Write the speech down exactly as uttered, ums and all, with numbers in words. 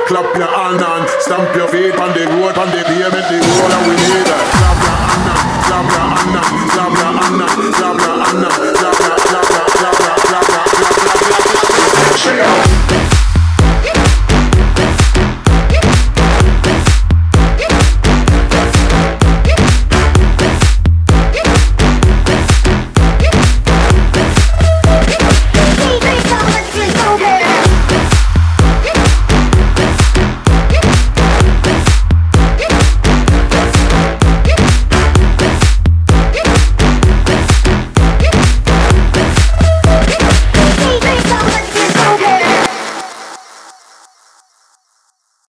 Clap your hand and stamp your feet on the road, on the pavement, the road that we need. Clap your hand and clap your hand and clap your hand and clap your hand and clap your, clap your, clap your, clap your, clap your, clap your, clap your, clap your.